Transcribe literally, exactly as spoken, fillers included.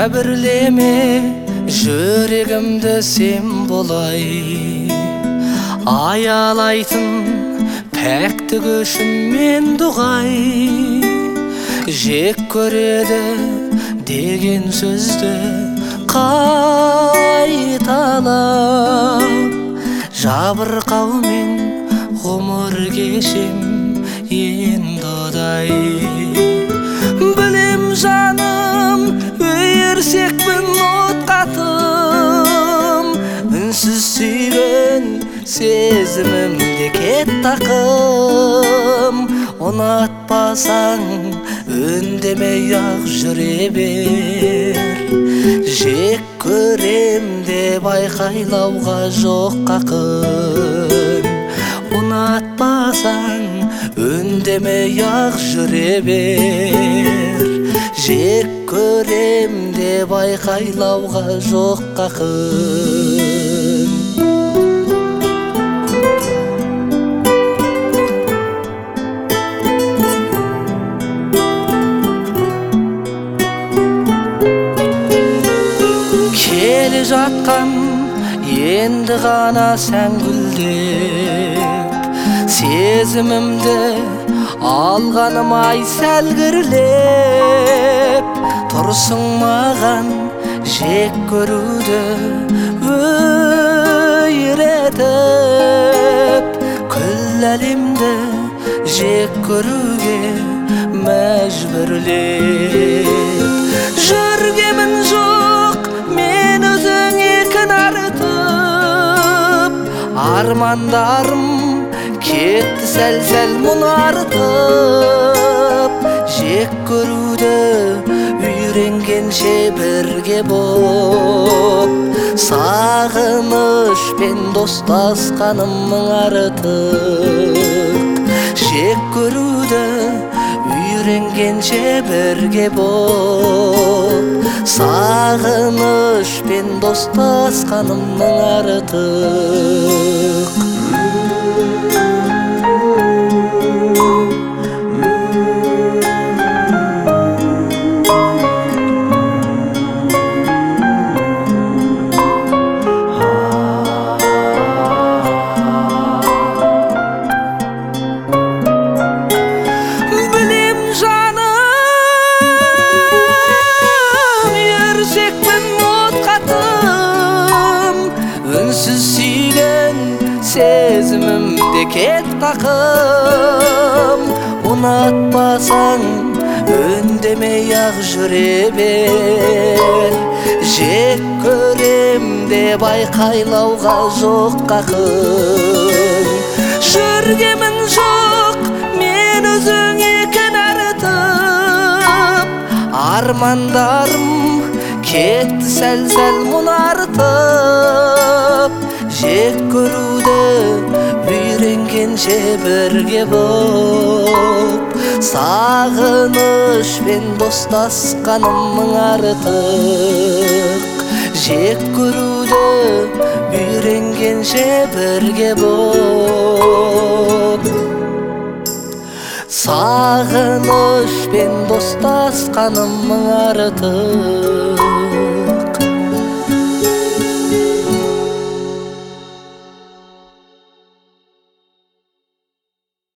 Жәбірлеме жүрегімді сен болай, аялайтын пәктік үшін мен дұғай. Жек көреді деген сөзді қайталап, жабырқаумен ғұмыр кешем енді одай. Білем жаным, өйірсекпін от қатым, үнсіз сүйген сезімімде кет тақым. Ұнатпасаң үндемей ақ жүре бер, жек көрем деп айқайлауға жоқ қақын. Ұнатпасаң үндемей ақ жүре бер, жек көрем деп айқайлауға жоқ қақын. Келе жатқан енді ғана сән гүлдеп, сезімімді алғаным ай сәлгірлеп. Тұрсың маған жек көруді үйретіп, күллі әлемді жек көруге мәжбүрлеп. Жүргемін жоқ мен өзіңе кінәртіп, армандарым кетті сәл-сәл мұнартып. Жек көруді үйренгенше бірге боп, сағынышпен достасқанымның артық. Жек көруді үйренгенше бірге боп, сағынышпен достасқанымның артық. Үнсіз сүйген сезімімде кет тақым. Ұнатпасаң үндемей ақ жүре бер, жек көрем деп айқайлауға жоқ қақын. Жүргемін жоқ мен өзіңе кінәртіп, армандарым кетті сәл-сәл мұнартып. Жек көруді үйренгенше бірге боп, сағынышпен достасқанымның артық. Жек көруді үйренгенше бірге боп, сағынышпен достасқанымның артық.